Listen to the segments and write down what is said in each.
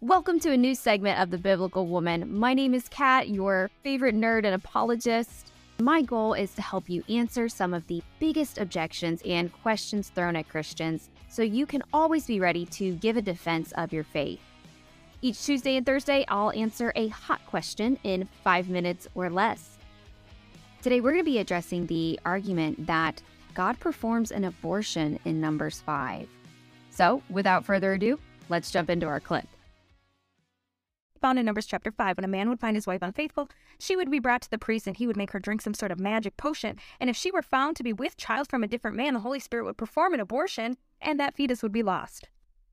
Welcome to a new segment of The Biblical Woman. My name is Kat, your favorite nerd and apologist. My goal is to help you answer some of the biggest objections and questions thrown at Christians so you can always be ready to give a defense of your faith. Each Tuesday and Thursday, I'll answer a hot question in 5 minutes or less. Today, we're going to be addressing the argument that God performs an abortion in Numbers 5. So, without further ado, let's jump into our clip. Found in Numbers chapter 5, when a man would find his wife unfaithful, she would be brought to the priest and he would make her drink some sort of magic potion. And if she were found to be with child from a different man, the Holy Spirit would perform an abortion and that fetus would be lost.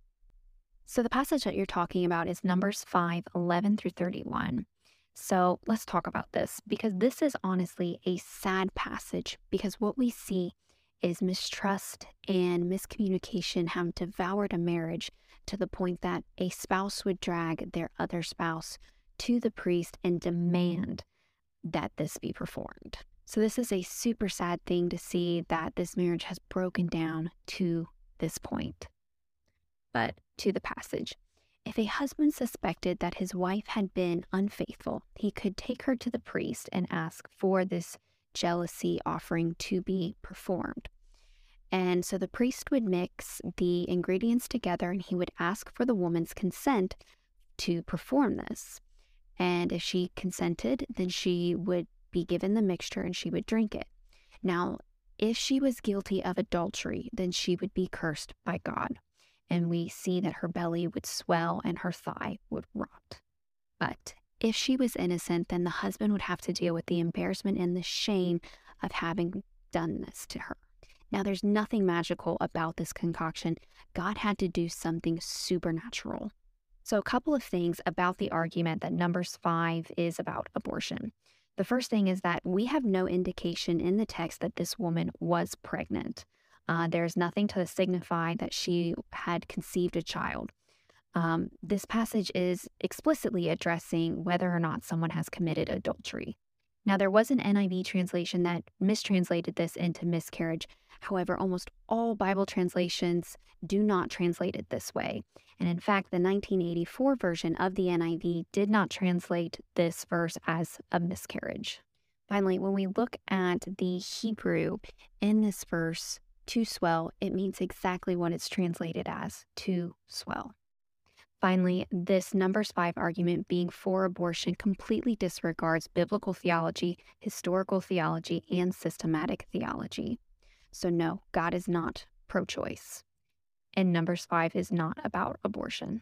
So the passage that you're talking about is Numbers 5, 11 through 31. So let's talk about this, because this is honestly a sad passage, because what we see is mistrust and miscommunication have devoured a marriage to the point that a spouse would drag their other spouse to the priest and demand that this be performed. So this is a super sad thing to see, that this marriage has broken down to this point. But to the passage. If a husband suspected that his wife had been unfaithful, he could take her to the priest and ask for this jealousy offering to be performed. And so the priest would mix the ingredients together and he would ask for the woman's consent to perform this. And if she consented, then she would be given the mixture and she would drink it. Now, if she was guilty of adultery, then she would be cursed by God. And we see that her belly would swell and her thigh would rot. But if she was innocent, then the husband would have to deal with the embarrassment and the shame of having done this to her. Now, there's nothing magical about this concoction. God had to do something supernatural. So a couple of things about the argument that Numbers 5 is about abortion. The first thing is that we have no indication in the text that this woman was pregnant. There's nothing to signify that she had conceived a child. This passage is explicitly addressing whether or not someone has committed adultery. Now, there was an NIV translation that mistranslated this into miscarriage. However, almost all Bible translations do not translate it this way. And in fact, the 1984 version of the NIV did not translate this verse as a miscarriage. Finally, when we look at the Hebrew in this verse, to swell, it means exactly what it's translated as, to swell. Finally, this Numbers 5 argument being for abortion completely disregards biblical theology, historical theology, and systematic theology. So no, God is not pro-choice. And Numbers 5 is not about abortion.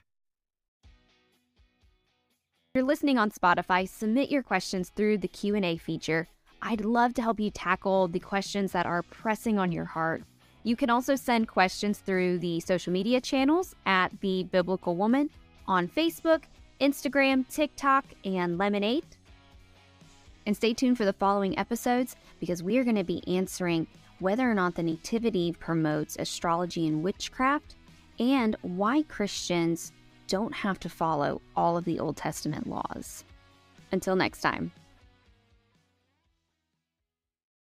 If you're listening on Spotify, submit your questions through the Q&A feature. I'd love to help you tackle the questions that are pressing on your heart. You can also send questions through the social media channels at The Biblical Woman on Facebook, Instagram, TikTok, and Lemonade. And stay tuned for the following episodes, because we are going to be answering whether or not the Nativity promotes astrology and witchcraft, and why Christians don't have to follow all of the Old Testament laws. Until next time.